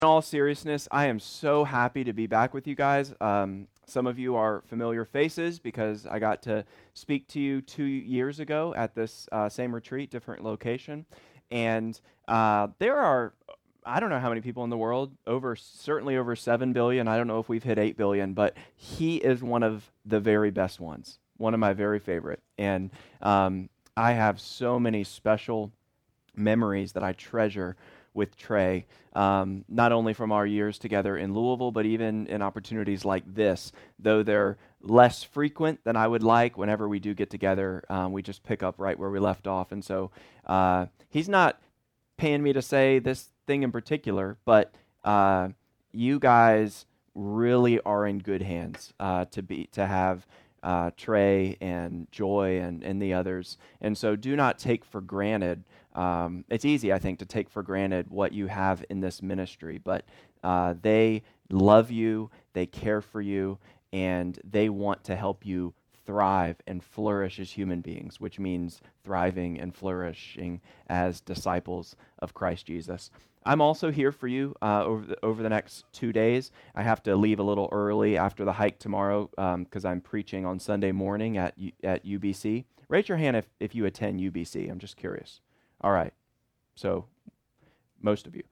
In all seriousness, I am so happy to be back with you guys. Some of you are familiar faces because I got to speak to you 2 years ago at this same retreat, different location. And there are, I don't know how many people in the world, certainly over 7 billion. I don't know if we've hit 8 billion, but he is one of the very best ones, one of my very favorite. And I have so many special memories that I treasure with Trey, not only from our years together in Louisville, but even in opportunities like this. Though they're less frequent than I would like, whenever we do get together, we just pick up right where we left off. And so he's not paying me to say this thing in particular, but you guys really are in good hands to have Trey and Joy and the others. And so do not take for granted. It's easy, I think, to take for granted what you have in this ministry, but they love you, they care for you, and they want to help you thrive and flourish as human beings, which means thriving and flourishing as disciples of Christ Jesus. I'm also here for you over the next 2 days. I have to leave a little early after the hike tomorrow because I'm preaching on Sunday morning at UBC. Raise your hand if you attend UBC. I'm just curious. All right. So most of you.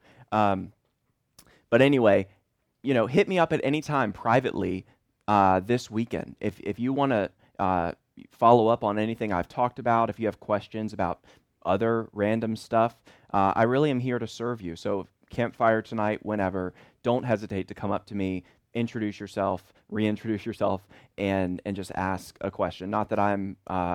But anyway, hit me up at any time privately this weekend. If you want to follow up on anything I've talked about, if you have questions about other random stuff, I really am here to serve you. So campfire tonight, whenever, don't hesitate to come up to me, introduce yourself, reintroduce yourself, and just ask a question. Not that I'm,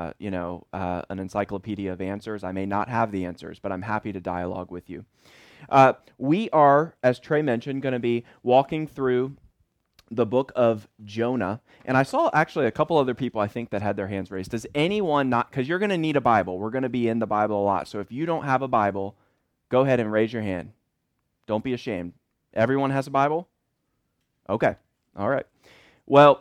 an encyclopedia of answers. I may not have the answers, but I'm happy to dialogue with you. We are, as Trey mentioned, going to be walking through the book of Jonah. And I saw actually a couple other people, I think, that had their hands raised. Does anyone not, because you're going to need a Bible. We're going to be in the Bible a lot. So if you don't have a Bible, go ahead and raise your hand. Don't be ashamed. Everyone has a Bible? Okay. All right. Well,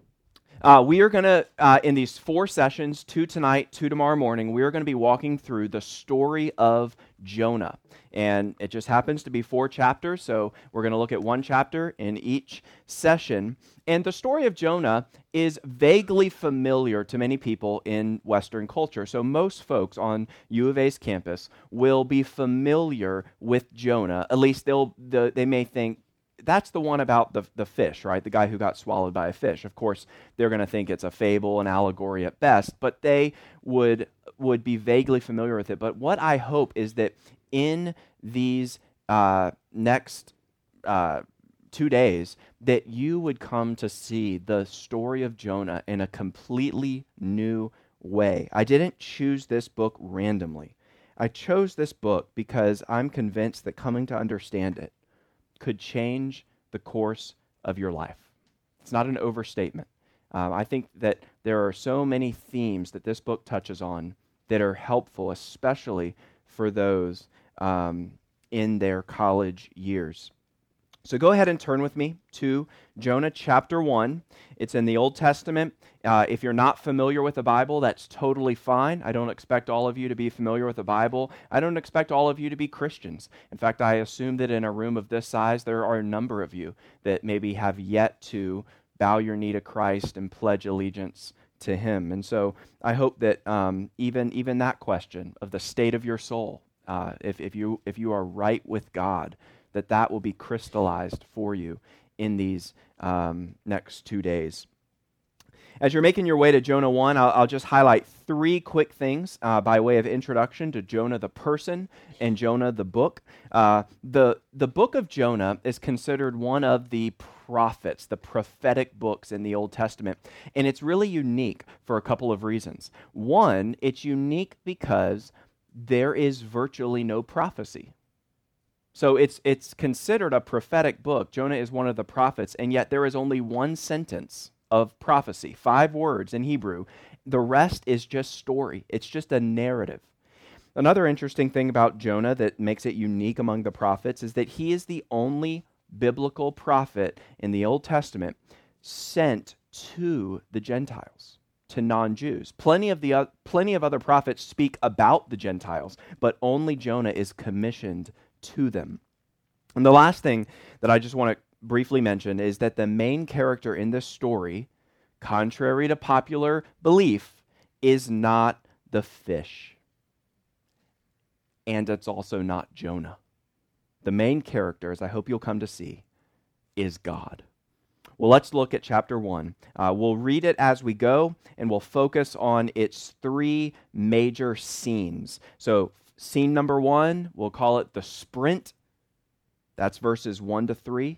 we are going to, in these 4 sessions, 2 tonight, 2 tomorrow morning, we are going to be walking through the story of Jonah. And it just happens to be 4 chapters, so we're going to look at 1 chapter in each session. And the story of Jonah is vaguely familiar to many people in Western culture. So most folks on U of A's campus will be familiar with Jonah. At least they may think, that's the one about the fish, right? The guy who got swallowed by a fish. Of course, they're going to think it's a fable, an allegory at best, but they would be vaguely familiar with it. But what I hope is that in these next 2 days, that you would come to see the story of Jonah in a completely new way. I didn't choose this book randomly. I chose this book because I'm convinced that coming to understand it could change the course of your life. It's not an overstatement. I think that there are so many themes that this book touches on that are helpful, especially for those in their college years. So go ahead and turn with me to Jonah chapter 1. It's in the Old Testament. If you're not familiar with the Bible, that's totally fine. I don't expect all of you to be familiar with the Bible. I don't expect all of you to be Christians. In fact, I assume that in a room of this size, there are a number of you that maybe have yet to bow your knee to Christ and pledge allegiance to Him. And so I hope that even that question of the state of your soul, if you are right with God, that will be crystallized for you in these next 2 days. As you're making your way to Jonah 1, I'll just highlight 3 quick things by way of introduction to Jonah the person and Jonah the book. The book of Jonah is considered one of the prophets, the prophetic books in the Old Testament, and it's really unique for a couple of reasons. One, it's unique because there is virtually no prophecy. So it's considered a prophetic book. Jonah is one of the prophets, and yet there is only 1 sentence of prophecy, 5 words in Hebrew. The rest is just story. It's just a narrative. Another interesting thing about Jonah that makes it unique among the prophets is that he is the only biblical prophet in the Old Testament sent to the Gentiles, to non-Jews. Plenty of other prophets speak about the Gentiles, but only Jonah is commissioned to them. And the last thing that I just want to briefly mention is that the main character in this story, contrary to popular belief, is not the fish. And it's also not Jonah. The main character, as I hope you'll come to see, is God. Well, let's look at chapter 1. We'll read it as we go, and we'll focus on its three major scenes. So, scene number 1, we'll call it the sprint. That's verses 1 to 3.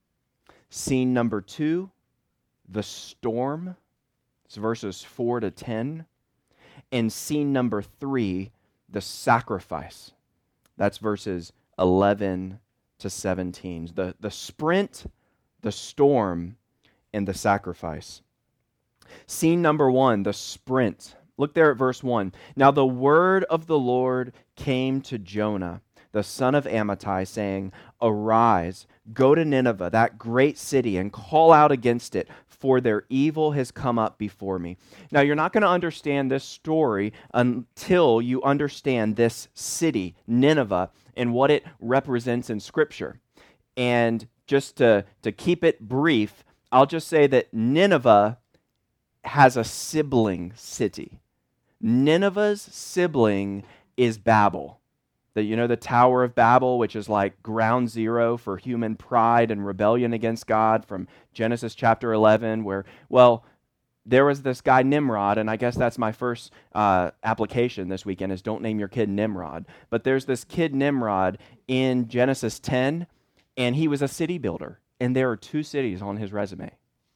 Scene number 2, the storm. It's verses 4 to 10. And scene number 3, the sacrifice. That's verses 11 to 17. The sprint, the storm, and the sacrifice. Scene number 1, the sprint. Look there at verse 1. Now the word of the Lord came to Jonah, the son of Amittai, saying, Arise, go to Nineveh, that great city, and call out against it, for their evil has come up before me. Now, you're not going to understand this story until you understand this city, Nineveh, and what it represents in Scripture. And just to keep it brief, I'll just say that Nineveh has a sibling city. Nineveh's sibling is Babel. The Tower of Babel, which is like ground zero for human pride and rebellion against God from Genesis chapter 11, where, there was this guy Nimrod, and I guess that's my first application this weekend is don't name your kid Nimrod. But there's this kid Nimrod in Genesis 10, and he was a city builder. And there are two cities on his resume,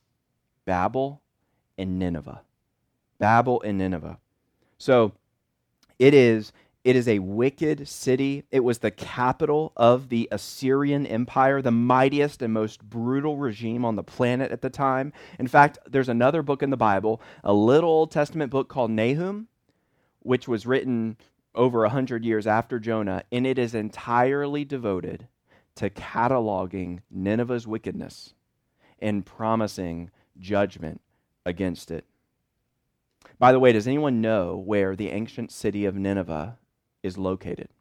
Babel and Nineveh. Babel and Nineveh. So it is a wicked city. It was the capital of the Assyrian Empire, the mightiest and most brutal regime on the planet at the time. In fact, there's another book in the Bible, a little Old Testament book called Nahum, which was written over 100 years after Jonah, and it is entirely devoted to cataloging Nineveh's wickedness and promising judgment against it. By the way, does anyone know where the ancient city of Nineveh is located?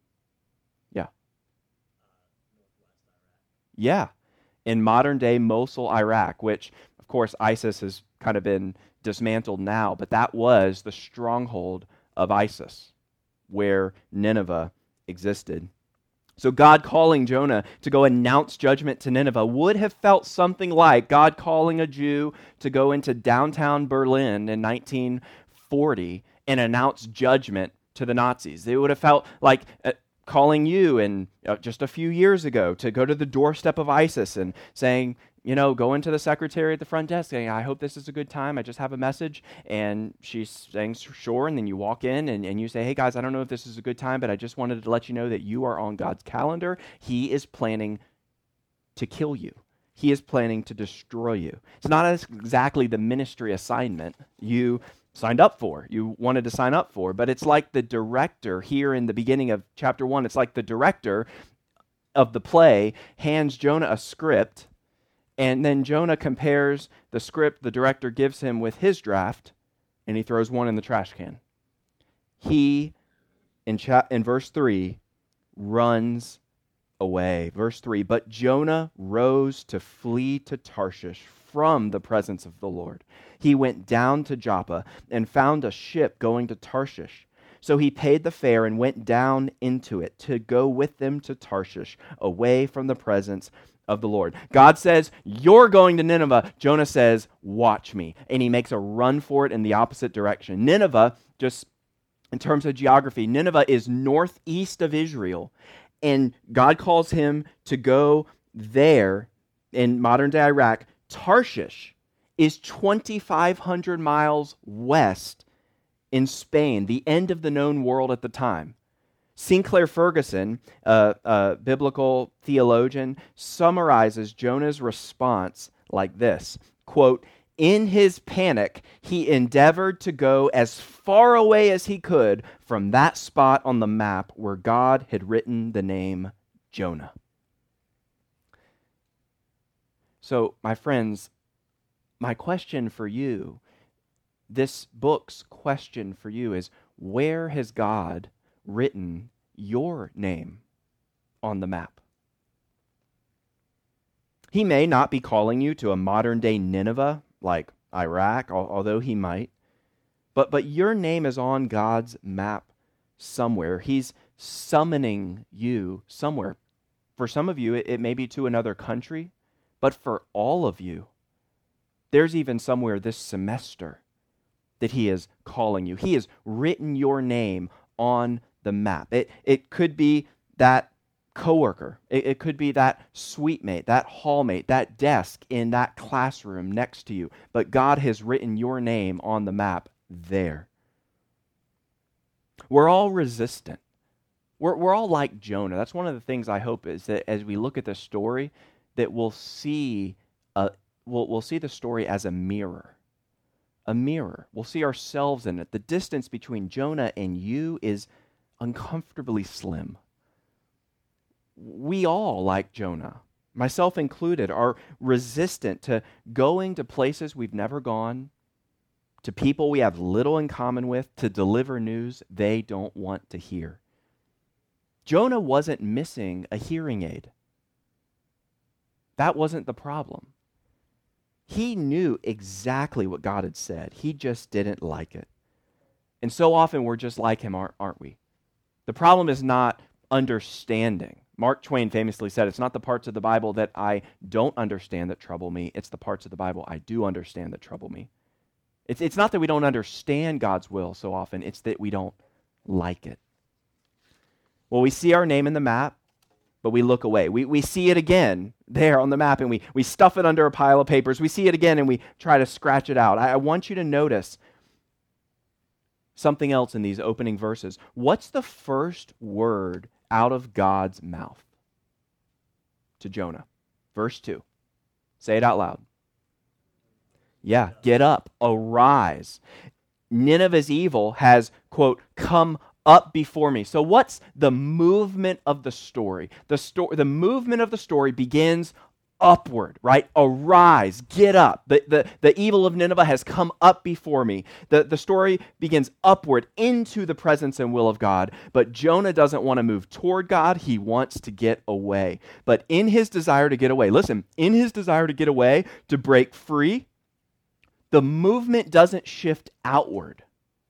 Yeah. In modern-day Mosul, Iraq, which, of course, ISIS has kind of been dismantled now, but that was the stronghold of ISIS, where Nineveh existed. So God calling Jonah to go announce judgment to Nineveh would have felt something like God calling a Jew to go into downtown Berlin in 1940 and announce judgment to the Nazis. It would have felt like calling you in just a few years ago to go to the doorstep of ISIS and saying, go into the secretary at the front desk saying, I hope this is a good time. I just have a message. And she's saying, sure. And then you walk in and you say, hey, guys, I don't know if this is a good time, but I just wanted to let you know that you are on God's calendar. He is planning to kill you. He is planning to destroy you. It's not exactly the ministry assignment you signed up for, you wanted to sign up for, but it's like the director here in the beginning of chapter 1, it's like the director of the play hands Jonah a script, and then Jonah compares the script the director gives him with his draft, and he throws one in the trash can. He, in verse 3, runs away. Verse 3, but Jonah rose to flee to Tarshish from the presence of the Lord. He went down to Joppa and found a ship going to Tarshish. So he paid the fare and went down into it to go with them to Tarshish, away from the presence of the Lord. God says, you're going to Nineveh. Jonah says, watch me. And he makes a run for it in the opposite direction. Nineveh, just in terms of geography, Nineveh is northeast of Israel. And God calls him to go there in modern-day Iraq. Tarshish is 2,500 miles west in Spain, the end of the known world at the time. Sinclair Ferguson, a biblical theologian, summarizes Jonah's response like this, quote, in his panic, he endeavored to go as far away as he could from that spot on the map where God had written the name Jonah. So, my friends, my question for you, this book's question for you is, where has God written your name on the map? He may not be calling you to a modern-day Nineveh like Iraq, although he might. But your name is on God's map somewhere. He's summoning you somewhere. For some of you, it may be to another country, but for all of you, there's even somewhere this semester that he is calling you. He has written your name on the map. It could be that coworker. It could be that suite mate, that hallmate, that desk in that classroom next to you. But God has written your name on the map there. We're all resistant. We're all like Jonah. That's one of the things I hope is that as we look at this story, that we'll see we'll see the story as a mirror. A mirror. We'll see ourselves in it. The distance between Jonah and you is uncomfortably slim. We all, like Jonah, myself included, are resistant to going to places we've never gone, to people we have little in common with, to deliver news they don't want to hear. Jonah wasn't missing a hearing aid. That wasn't the problem. He knew exactly what God had said. He just didn't like it. And so often we're just like him, aren't we? The problem is not understanding. Mark Twain famously said, it's not the parts of the Bible that I don't understand that trouble me. It's the parts of the Bible I do understand that trouble me. It's not that we don't understand God's will so often. It's that we don't like it. Well, we see our name in the map, but we look away. We see it again there on the map, and we stuff it under a pile of papers. We see it again, and we try to scratch it out. I want you to notice something else in these opening verses. What's the first word out of God's mouth to Jonah? Verse 2. Say it out loud. Yeah, get up, arise. Nineveh's evil has, quote, come up before me. So what's the movement of the story? The movement of the story begins upward, right? Arise, get up. The evil of Nineveh has come up before me. The story begins upward into the presence and will of God. But Jonah doesn't want to move toward God. He wants to get away. But in his desire to get away, listen, in his desire to get away, to break free, the movement doesn't shift outward.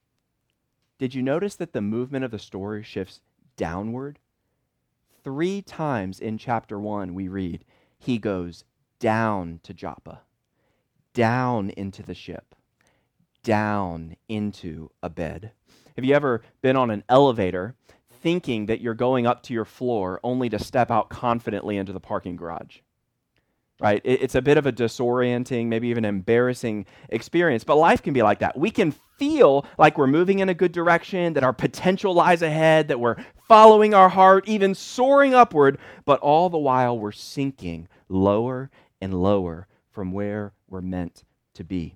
Did you notice that the movement of the story shifts downward? 3 times in chapter 1 we read, he goes down to Joppa, down into the ship, down into a bed. Have you ever been on an elevator thinking that you're going up to your floor only to step out confidently into the parking garage? Right? It's a bit of a disorienting, maybe even embarrassing experience, but life can be like that. We can feel like we're moving in a good direction, that our potential lies ahead, that we're following our heart, even soaring upward, but all the while we're sinking lower and lower from where we're meant to be.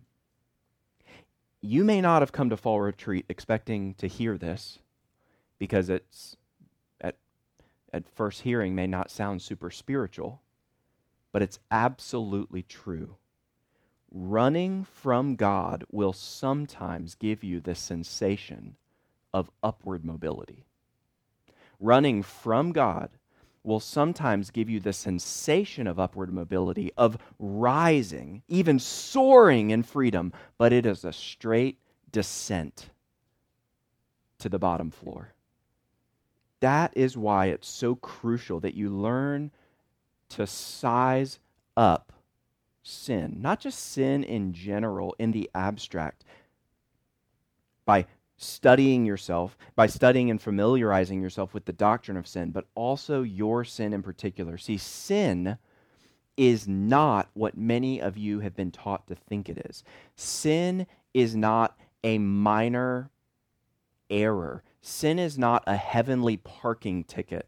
You may not have come to Fall Retreat expecting to hear this, because it's at first hearing may not sound super spiritual. But it's absolutely true. Running from God will sometimes give you the sensation of upward mobility. Running from God will sometimes give you the sensation of upward mobility, of rising, even soaring in freedom, but it is a straight descent to the bottom floor. That is why it's so crucial that you learn to size up sin, not just sin in general, in the abstract, by studying yourself, by studying and familiarizing yourself with the doctrine of sin, but also your sin in particular. See, sin is not what many of you have been taught to think it is. Sin is not a minor error. Sin is not a heavenly parking ticket.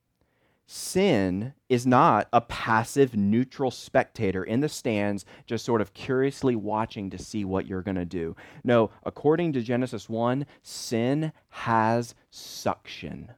Sin is not a passive, neutral spectator in the stands, just sort of curiously watching to see what you're going to do. No, according to Genesis 1, sin has suction.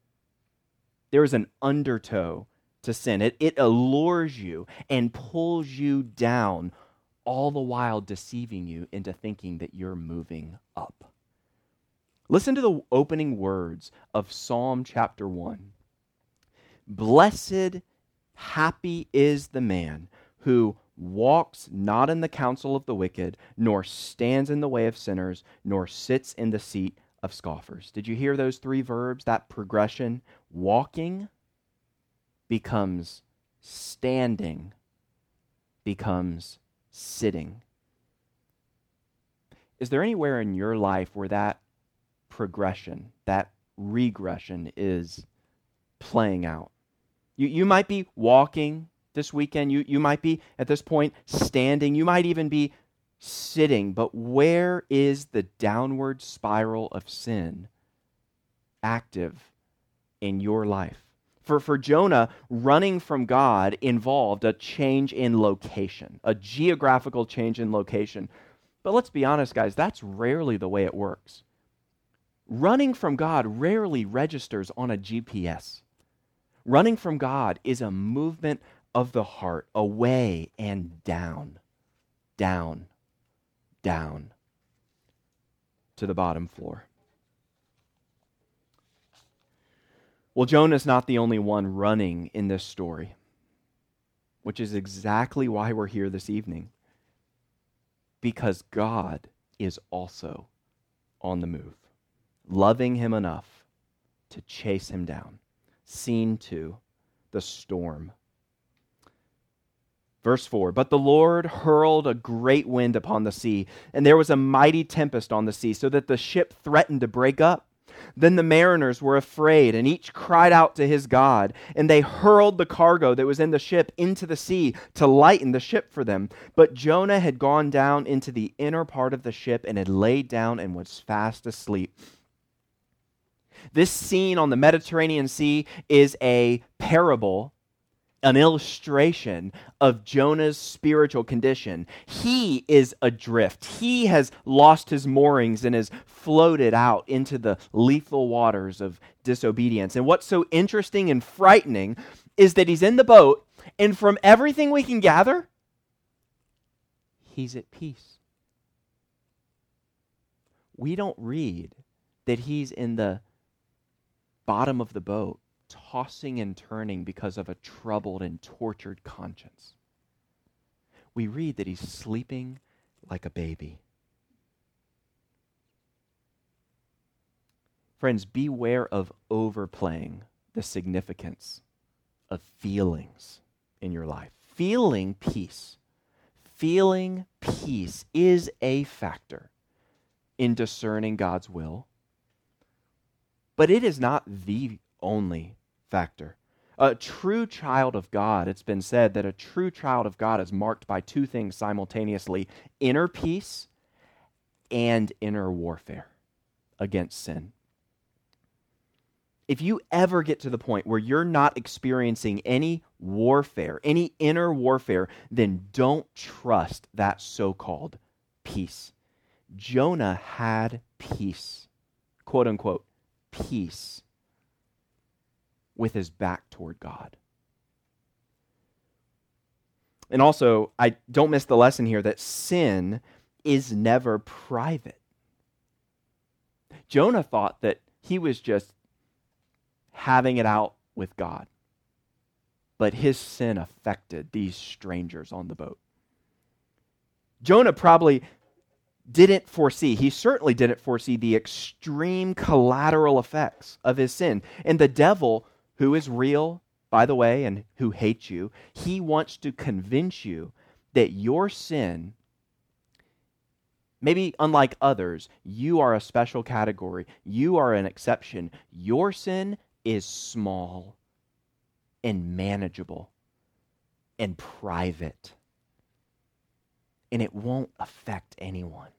There is an undertow to sin. It allures you and pulls you down, all the while deceiving you into thinking that you're moving up. Listen to the opening words of Psalm chapter 1. Blessed, Happy is the man who walks not in the counsel of the wicked, nor stands in the way of sinners, nor sits in the seat of scoffers. Did you hear those three verbs, that progression? Walking becomes standing, becomes sitting. Is there anywhere in your life where that progression, that regression is playing out? You might be walking this weekend. You might be, at this point, standing. You might even be sitting. But where is the downward spiral of sin active in your life? For Jonah, running from God involved a change in location, a geographical change in location. But let's be honest, guys, that's rarely the way it works. Running from God rarely registers on a GPS. Running from God is a movement of the heart, away and down, down, down to the bottom floor. Well, Jonah's not the only one running in this story, which is exactly why we're here this evening. Because God is also on the move, loving him enough to chase him down. Scene 2, the storm. Verse 4, but the Lord hurled a great wind upon the sea, and there was a mighty tempest on the sea, so that the ship threatened to break up. Then the mariners were afraid, and each cried out to his God, and they hurled the cargo that was in the ship into the sea to lighten the ship for them. But Jonah had gone down into the inner part of the ship and had laid down and was fast asleep. This scene on the Mediterranean Sea is a parable, an illustration of Jonah's spiritual condition. He is adrift. He has lost his moorings and has floated out into the lethal waters of disobedience. And what's so interesting and frightening is that he's in the boat, and from everything we can gather, he's at peace. We don't read that he's in the bottom of the boat, tossing and turning because of a troubled and tortured conscience. We read that he's sleeping like a baby. Friends, beware of overplaying the significance of feelings in your life. Feeling peace is a factor in discerning God's will, but it is not the only factor. A true child of God, it's been said that a true child of God is marked by two things simultaneously: inner peace and inner warfare against sin. If you ever get to the point where you're not experiencing any warfare, any inner warfare, then don't trust that so-called peace. Jonah had peace, quote unquote, peace, with his back toward God. And also, I don't miss the lesson here that sin is never private. Jonah thought that he was just having it out with God, but his sin affected these strangers on the boat. Jonah probably he certainly didn't foresee the extreme collateral effects of his sin. And the devil, who is real, by the way, and who hates you, he wants to convince you that your sin, maybe unlike others, you are a special category. You are an exception. Your sin is small and manageable and private, and it won't affect anyone.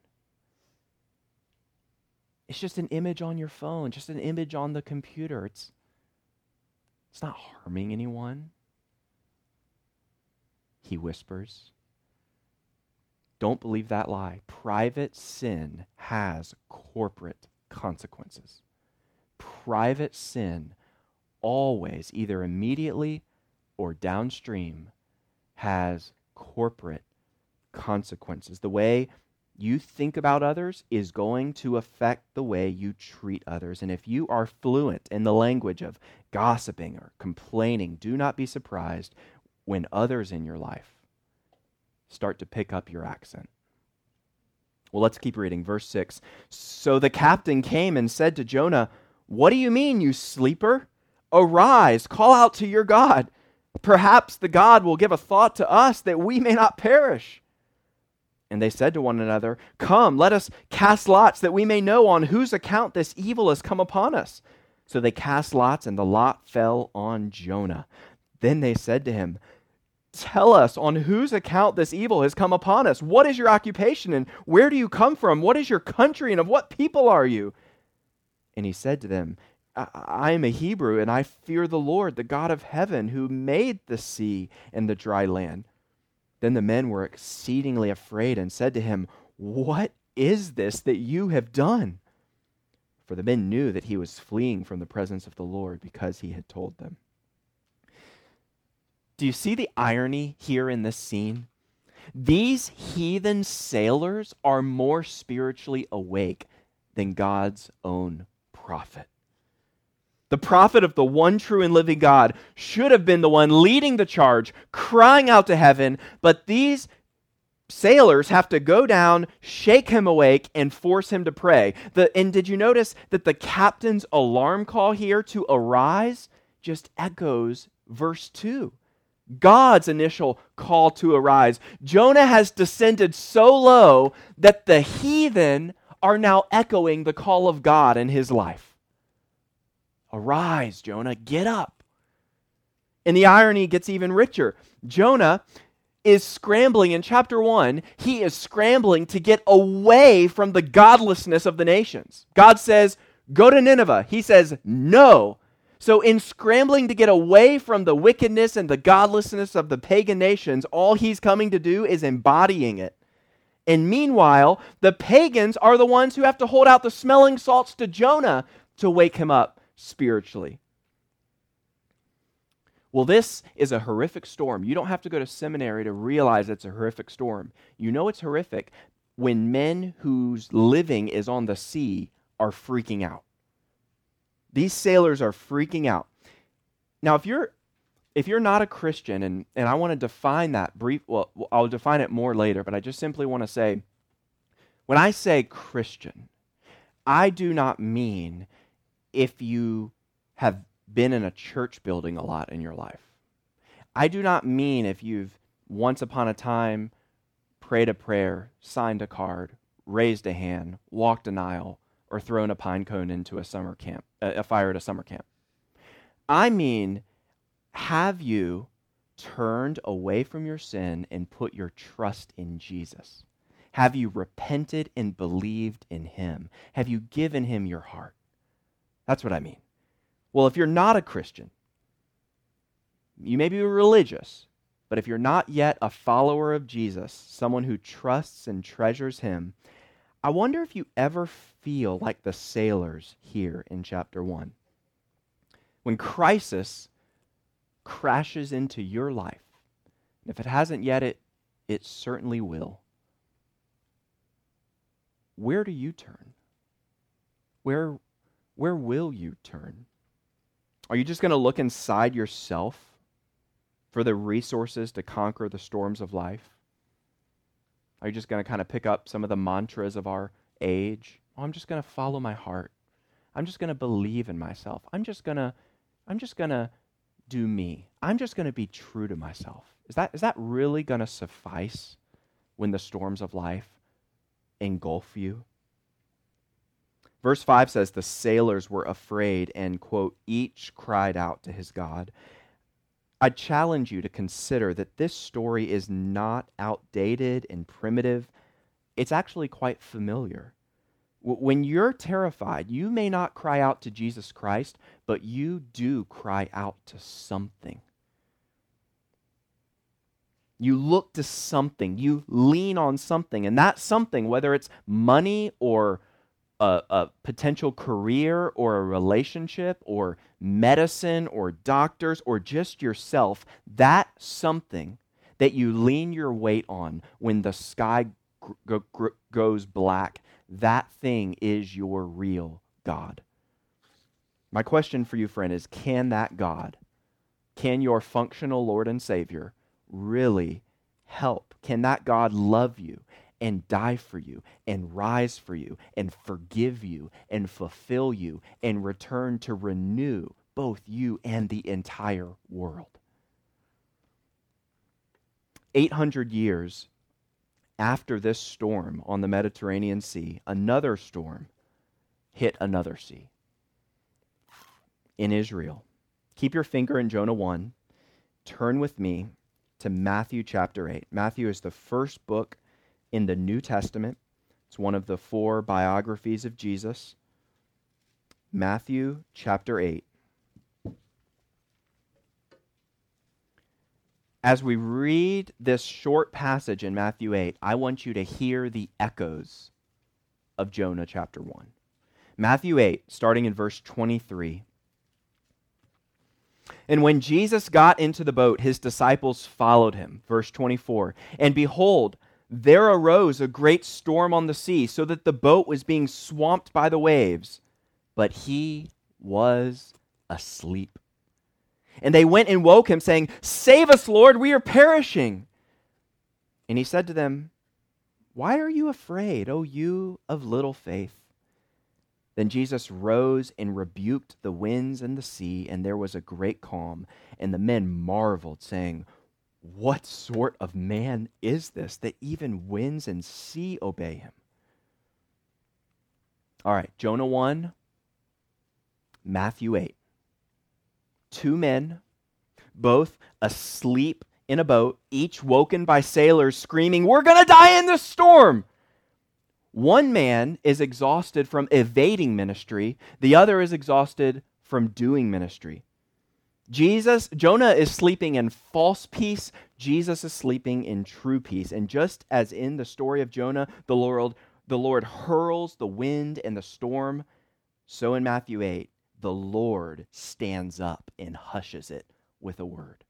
It's just an image on your phone, just an image on the computer. It's not harming anyone. He whispers. Don't believe that lie. Private sin has corporate consequences. Private sin always, either immediately or downstream, has corporate consequences. The way you think about others is going to affect the way you treat others. And if you are fluent in the language of gossiping or complaining, do not be surprised when others in your life start to pick up your accent. Well, let's keep reading. Verse 6. So the captain came and said to Jonah, "What do you mean, you sleeper? Arise, call out to your God. Perhaps the God will give a thought to us that we may not perish." And they said to one another, "Come, let us cast lots that we may know on whose account this evil has come upon us." So they cast lots, and the lot fell on Jonah. Then they said to him, "Tell us on whose account this evil has come upon us. What is your occupation, and where do you come from? What is your country, and of what people are you?" And he said to them, I am a Hebrew, and I fear the Lord, the God of heaven, who made the sea and the dry land." Then the men were exceedingly afraid and said to him, "What is this that you have done?" For the men knew that he was fleeing from the presence of the Lord because he had told them. Do you see the irony here in this scene? These heathen sailors are more spiritually awake than God's own prophet. The prophet of the one true and living God should have been the one leading the charge, crying out to heaven, but these sailors have to go down, shake him awake, and force him to pray. And did you notice that the captain's alarm call here to arise just echoes verse 2? God's initial call to arise. Jonah has descended so low that the heathen are now echoing the call of God in his life. Arise, Jonah, get up. And the irony gets even richer. Jonah is scrambling in chapter 1. He is scrambling to get away from the godlessness of the nations. God says, "Go to Nineveh." He says, "No." So in scrambling to get away from the wickedness and the godlessness of the pagan nations, all he's coming to do is embodying it. And meanwhile, the pagans are the ones who have to hold out the smelling salts to Jonah to wake him up spiritually. Well, this is a horrific storm. You don't have to go to seminary to realize it's a horrific storm. You know it's horrific when men whose living is on the sea are freaking out. These sailors are freaking out. Now, if you're not a Christian, and I want to define that I'll define it more later, but I just simply want to say, when I say Christian, I do not mean if you have been in a church building a lot in your life. I do not mean if you've once upon a time prayed a prayer, signed a card, raised a hand, walked an aisle, or thrown a pine cone into a summer camp, a fire at a summer camp. I mean, have you turned away from your sin and put your trust in Jesus? Have you repented and believed in him? Have you given him your heart? That's what I mean. Well, if you're not a Christian, you may be religious, but if you're not yet a follower of Jesus, someone who trusts and treasures him, I wonder if you ever feel like the sailors here in chapter 1. When crisis crashes into your life, and if it hasn't yet, it certainly will. Where do you turn? Where will you turn? Are you just going to look inside yourself for the resources to conquer the storms of life? Are you just going to kind of pick up some of the mantras of our age? Oh, I'm just going to follow my heart. I'm just going to believe in myself. I'm just going to do me. I'm just going to be true to myself. Is that really going to suffice when the storms of life engulf you? Verse 5 says, the sailors were afraid and, quote, each cried out to his God. I challenge you to consider that this story is not outdated and primitive. It's actually quite familiar. When you're terrified, you may not cry out to Jesus Christ, but you do cry out to something. You look to something. You lean on something. And that something, whether it's money or a potential career or a relationship or medicine or doctors or just yourself, that something that you lean your weight on when the sky goes black, that thing is your real God. My question for you, friend, is can Can your functional Lord and Savior really help? Can that God love you and die for you and rise for you and forgive you and fulfill you and return to renew both you and the entire world? 800 years after this storm on the Mediterranean Sea, another storm hit another sea in Israel. Keep your finger in Jonah 1. Turn with me to Matthew chapter 8. Matthew is the first book in the New Testament. It's one of the 4 biographies of Jesus. Matthew chapter 8. As we read this short passage in Matthew 8, I want you to hear the echoes of Jonah chapter 1. Matthew 8, starting in verse 23. And when Jesus got into the boat, his disciples followed him. Verse 24. And behold, there arose a great storm on the sea, so that the boat was being swamped by the waves. But he was asleep. And they went and woke him, saying, Save us, Lord, we are perishing. And he said to them, Why are you afraid, O you of little faith? Then Jesus rose and rebuked the winds and the sea, and there was a great calm. And the men marveled, saying, What sort of man is this, that even winds and sea obey him? All right, Jonah 1, Matthew 8. 2 men, both asleep in a boat, each woken by sailors screaming, We're going to die in this storm. One man is exhausted from evading ministry. The other is exhausted from doing ministry. Jonah is sleeping in false peace. Jesus is sleeping in true peace. And just as in the story of Jonah, the Lord hurls the wind and the storm, so in Matthew 8, the Lord stands up and hushes it with a word.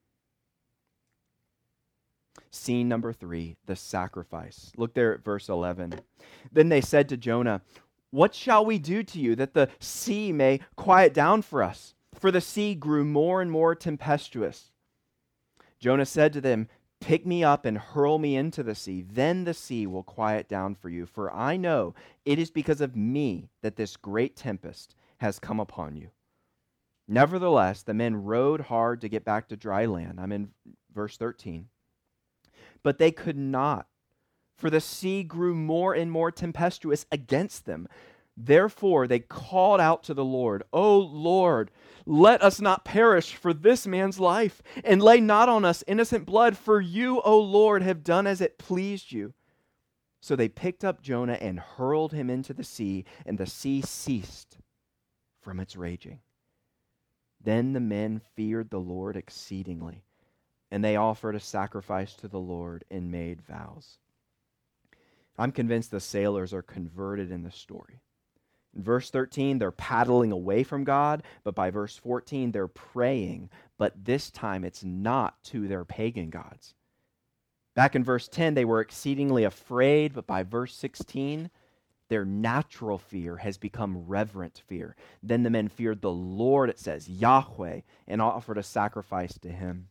Scene number 3, the sacrifice. Look there at verse 11. Then they said to Jonah, What shall we do to you that the sea may quiet down for us? For the sea grew more and more tempestuous. Jonah said to them, Pick me up and hurl me into the sea. Then the sea will quiet down for you. For I know it is because of me that this great tempest has come upon you. Nevertheless, the men rowed hard to get back to dry land. I'm in verse 13. But they could not, for the sea grew more and more tempestuous against them. Therefore they called out to the Lord, O Lord, let us not perish for this man's life, and lay not on us innocent blood, for you, O Lord, have done as it pleased you. So they picked up Jonah and hurled him into the sea, and the sea ceased from its raging. Then the men feared the Lord exceedingly, and they offered a sacrifice to the Lord and made vows. I'm convinced the sailors are converted in this story. In verse 13, they're paddling away from God, but by verse 14, they're praying, but this time it's not to their pagan gods. Back in verse 10, they were exceedingly afraid, but by verse 16, their natural fear has become reverent fear. Then the men feared the Lord, it says, Yahweh, and offered a sacrifice to him.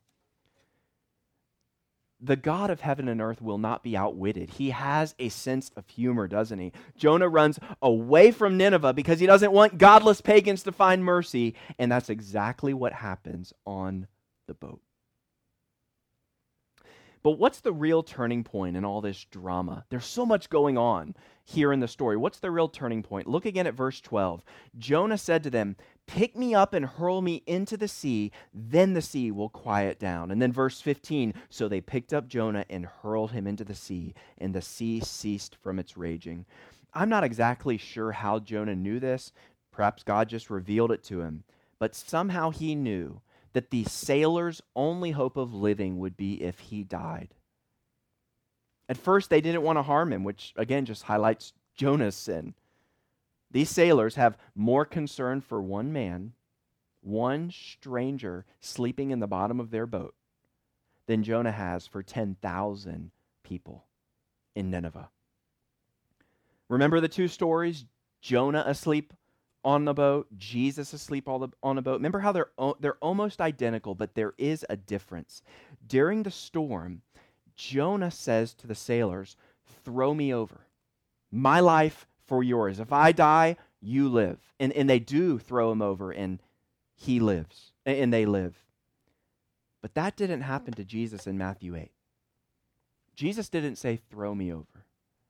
The God of heaven and earth will not be outwitted. He has a sense of humor, doesn't he? Jonah runs away from Nineveh because he doesn't want godless pagans to find mercy, and that's exactly what happens on the boat. But what's the real turning point in all this drama? There's so much going on here in the story. What's the real turning point? Look again at verse 12. Jonah said to them, Pick me up and hurl me into the sea, then the sea will quiet down. And then verse 15, so they picked up Jonah and hurled him into the sea, and the sea ceased from its raging. I'm not exactly sure how Jonah knew this. Perhaps God just revealed it to him. But somehow he knew that the sailors' only hope of living would be if he died. At first, they didn't want to harm him, which again just highlights Jonah's sin. These sailors have more concern for one man, one stranger sleeping in the bottom of their boat, than Jonah has for 10,000 people in Nineveh. Remember the 2 stories? Jonah asleep on the boat, Jesus asleep on a boat. Remember how they're almost identical, but there is a difference. During the storm, Jonah says to the sailors, "Throw me over. My life for yours. If I die, you live." And they do throw him over, and he lives, and they live. But that didn't happen to Jesus in Matthew 8. Jesus didn't say, "Throw me over."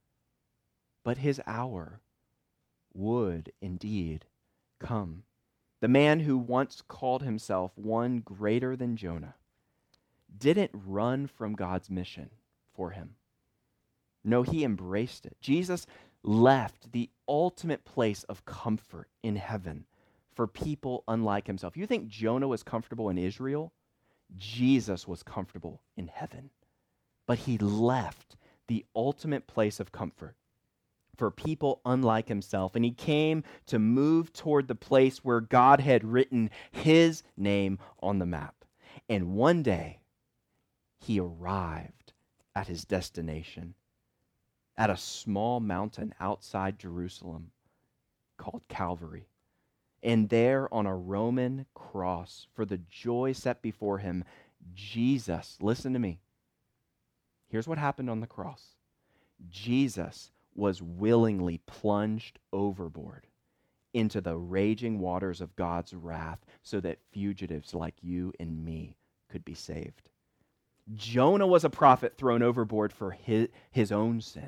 But his hour would indeed come. The man who once called himself one greater than Jonah didn't run from God's mission for him. No, he embraced it. Jesus left the ultimate place of comfort in heaven for people unlike himself. You think Jonah was comfortable in Israel? Jesus was comfortable in heaven. But he left the ultimate place of comfort for people unlike himself, and he came to move toward the place where God had written his name on the map. And one day, he arrived at his destination, at a small mountain outside Jerusalem called Calvary. And there on a Roman cross, for the joy set before him, Jesus, listen to me. Here's what happened on the cross. Jesus was willingly plunged overboard into the raging waters of God's wrath so that fugitives like you and me could be saved. Jonah was a prophet thrown overboard for his own sin.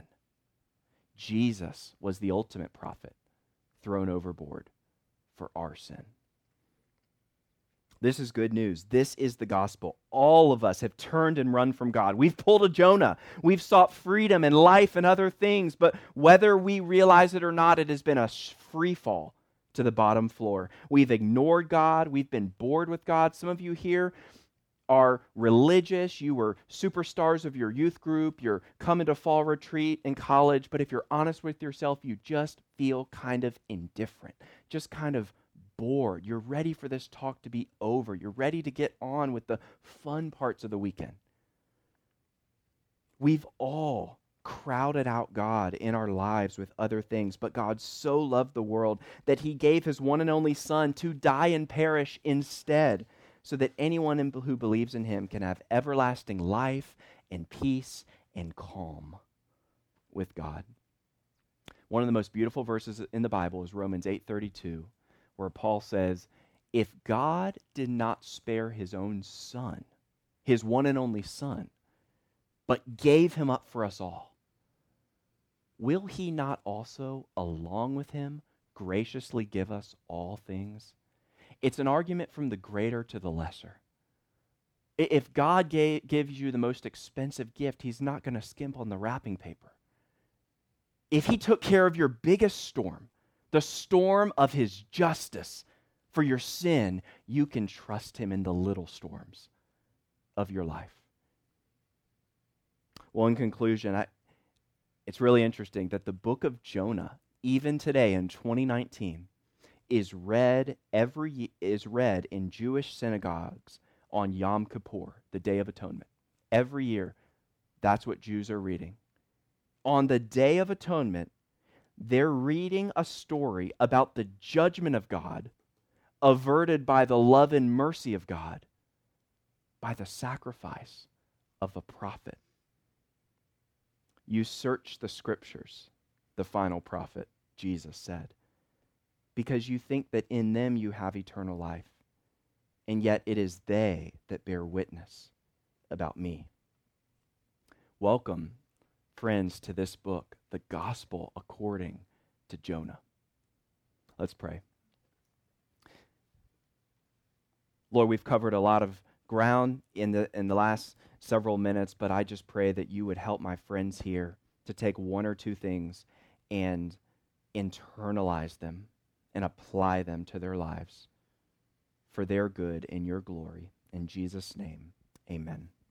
Jesus was the ultimate prophet thrown overboard for our sin. This is good news. This is the gospel. All of us have turned and run from God. We've pulled a Jonah. We've sought freedom and life and other things, but whether we realize it or not, it has been a free fall to the bottom floor. We've ignored God. We've been bored with God. Some of you here are religious. You were superstars of your youth group. You're coming to fall retreat in college, but if you're honest with yourself, you just feel kind of indifferent, just kind of bored. You're ready for this talk to be over. You're ready to get on with the fun parts of the weekend. We've all crowded out God in our lives with other things, but God so loved the world that he gave his one and only Son to die and perish instead, so that anyone who believes in him can have everlasting life and peace and calm with God. One of the most beautiful verses in the Bible is Romans 8:32. Where Paul says, if God did not spare his own Son, his one and only Son, but gave him up for us all, will he not also, along with him, graciously give us all things? It's an argument from the greater to the lesser. If God gives you the most expensive gift, he's not going to skimp on the wrapping paper. If he took care of your biggest storm, the storm of his justice for your sin, you can trust him in the little storms of your life. Well, in conclusion, it's really interesting that the book of Jonah, even today in 2019, is read in Jewish synagogues on Yom Kippur, the Day of Atonement. Every year, that's what Jews are reading. On the Day of Atonement, they're reading a story about the judgment of God averted by the love and mercy of God by the sacrifice of a prophet. You search the scriptures, the final prophet, Jesus said, because you think that in them you have eternal life, and yet it is they that bear witness about me. Welcome, friends, to this book, the gospel according to Jonah. Let's pray. Lord, we've covered a lot of ground in the last several minutes, but I just pray that you would help my friends here to take one or two things and internalize them and apply them to their lives for their good and your glory. In Jesus' name, amen.